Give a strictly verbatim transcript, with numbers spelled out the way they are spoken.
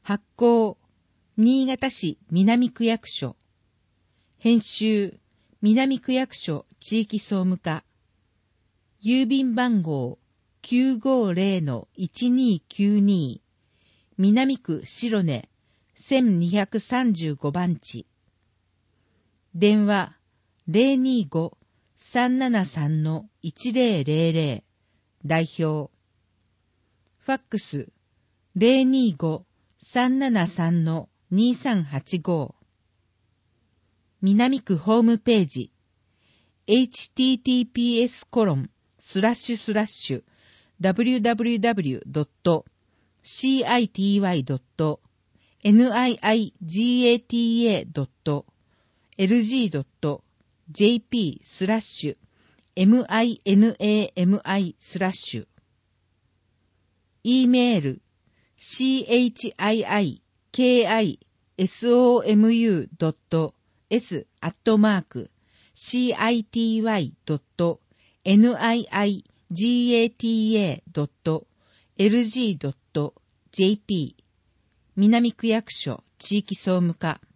発行、新潟市南区役所。編集、南区役所地域総務課。郵便番号 きゅうごぜろのいちにきゅうに 南区白根せんにひゃくさんじゅうごばんち。電話 ゼロにーご さんななさん いちぜろぜろぜろ 代表。ファックス ゼロにーご さんななさん にさんはちご。南区ホームページ エイチティーティーピーエス コロンスラッシュスラッシュ ダブリューダブリューダブリュー ドット シーアイティーワイ ドット ニガタ ドット エルジー ドット ジェーピー スラッシュ ミナミ スラッシュ。e メール シーエイチアイアイケーアイエスオーエムユー ドット エス アットマーク シーアイティーワイ ドット ニガタ ドット エルジー ドット ジェーピー 南区役所地域総務課。